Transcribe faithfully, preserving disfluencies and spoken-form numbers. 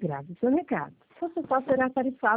grave o seu recado. Você só será tarifado